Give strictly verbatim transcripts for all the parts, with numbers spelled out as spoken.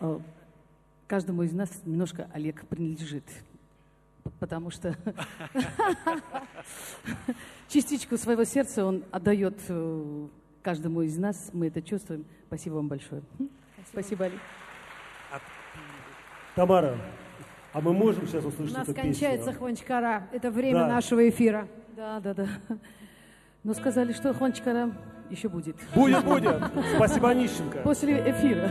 каждому из нас немножко Олег принадлежит, потому что частичку своего сердца он отдает каждому из нас, мы это чувствуем. Спасибо вам большое. Спасибо, Олег. Тамара, а мы можем сейчас услышать У нас эту кончается песню? Хванчкара. Это время Да. нашего эфира. Да, да, да. Но сказали, что Хванчкара еще будет. Будет, будет. Спасибо, Онищенко. После эфира.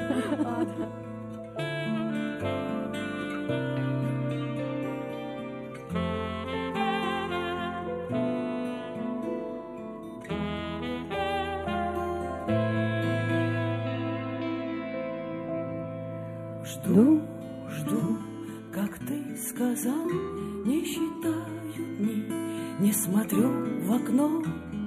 Жду, жду, как ты сказал, не считаю дни, не смотрю в окно.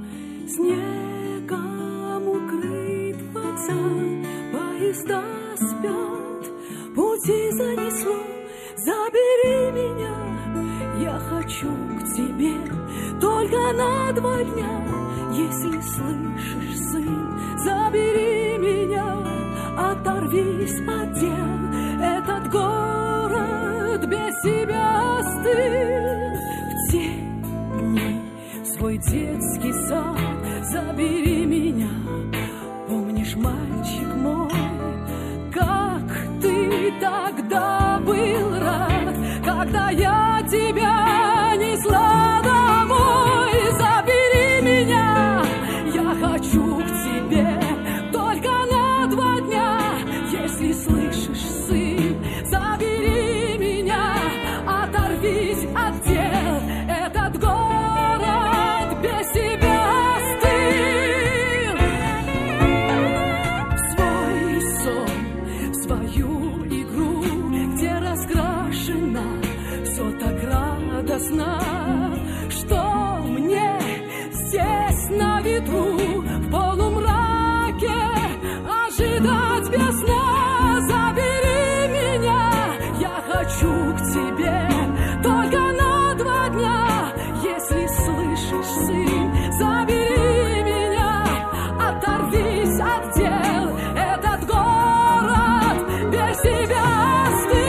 Снегом укрыт вокзал, поезда спят, пути занесло. Забери меня, я хочу к тебе только на два дня. Если слышишь, сын, забери меня, оторвись от дел. Этот город без тебя остыл. В те дни в свой детский сад забери меня. Помнишь, мальчик мой, как ты тогда был рад, когда я тебя несла домой. Забери меня, я хочу к тебе только на два дня. Если слышишь, сын, забери меня, оторвись от дел. Этот город без тебя остыл. В свой сон, в свою игру, где раскрашено все так радостно, что мне здесь на ветру в полумраке ожидать без сна. Забери меня, я хочу к тебе только на два дня. Если слышишь, сын, забери меня, оторвись от дел. Этот город без тебя остыл.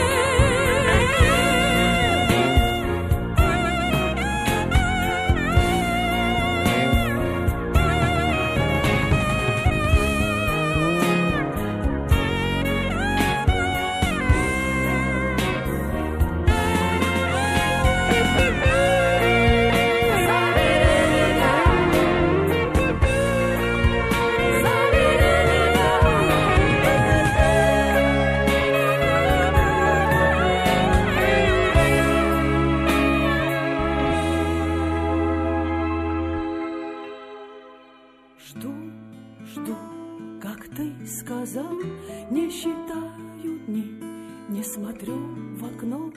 Жду, жду, как ты сказал, не считаю дни, не смотрю в окно.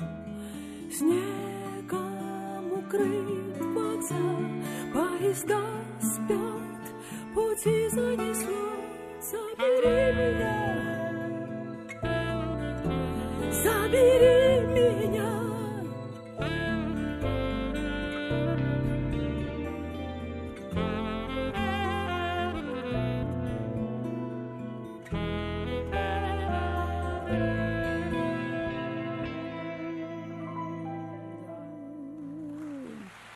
Снегом укрыт вокзал, поезда спят, пути занесло. Забери меня,